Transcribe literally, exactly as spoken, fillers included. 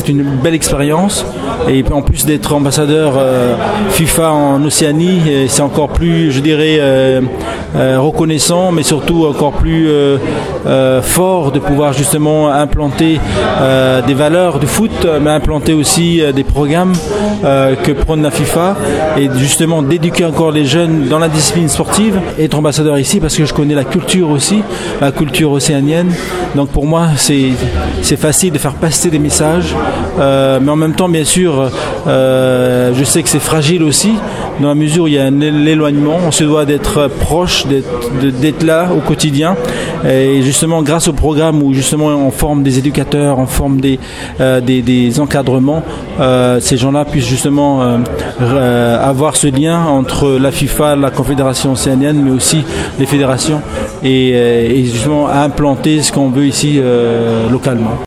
c'est une belle expérience. Et en plus d'être ambassadeur euh, FIFA en Océanie, c'est encore plus, je dirais, euh, euh, reconnaissant, mais surtout encore plus euh, euh, fort de pouvoir justement implanter euh, des valeurs de foot, mais implanter aussi euh, des programmes euh, que prône la FIFA et justement d'éduquer encore les jeunes dans la discipline sportive. Être ambassadeur ici parce que je connais la culture aussi, la culture océanienne. Donc pour moi, c'est, c'est facile de faire passer des messages, euh, mais en même temps, bien sûr, euh, je sais que c'est fragile aussi, dans la mesure où il y a un éloignement. On se doit d'être proche, d'être, d'être là au quotidien. Et justement, grâce au programme où justement on forme des éducateurs, on forme des, euh, des, des encadrements, euh, ces gens-là puissent justement euh, euh, avoir ce lien entre la FIFA, la Confédération océanienne, mais aussi les fédérations, et, et justement implanter ce qu'on veut ici euh, localement.